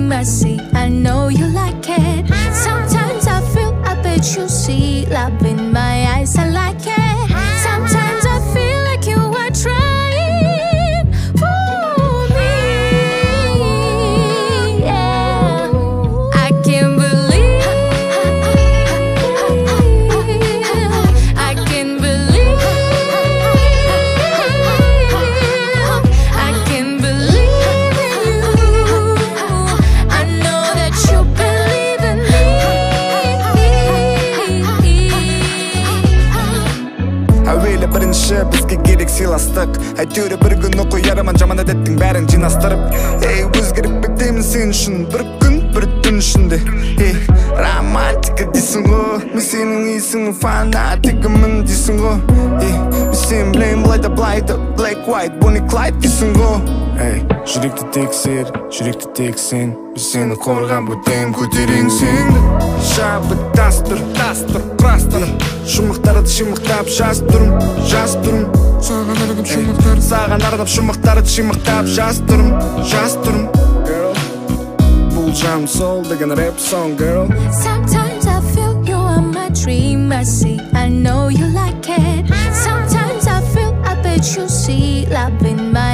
dream I see. I know you like it. Sometimes I feel, I bet you see love in my eyes. I like it. Sometimes I feel like you are trying for me. Yeah, I can't believe, I can't believe, I can't believe in you. I know that you believe in me. әуелі бірінші бізге керек сыйластық, әйтеуір бір күн оқу яраман жаман әдеттің бәрін жинастырып. Ей, өзгеріп бектеймін сен үшін, бір күн бір түн ішінде. Ей, романтика дейсің ғой, мен сенің исіңнің фанатигімін дейсің ғой. Ей, мен сен білейін былайда былайда, Black White, Bonnie Clyde дейсің ғой. Ей, жүректі тексер, жүректі тек сен, біз сені қорған бөтен көтерең сенді. Шабыттастыр, тастыр, құрастыр, шумақтарды шимақтап жаз тұрым, жаз тұрым. Саған арнап шумақтарды шимақтап жаз тұрым, жаз тұрым. Бұл жам сол деген рэп song, girl. Sometimes I feel you are my dream I see. I know you like it. Sometimes I feel, I bet you see love in my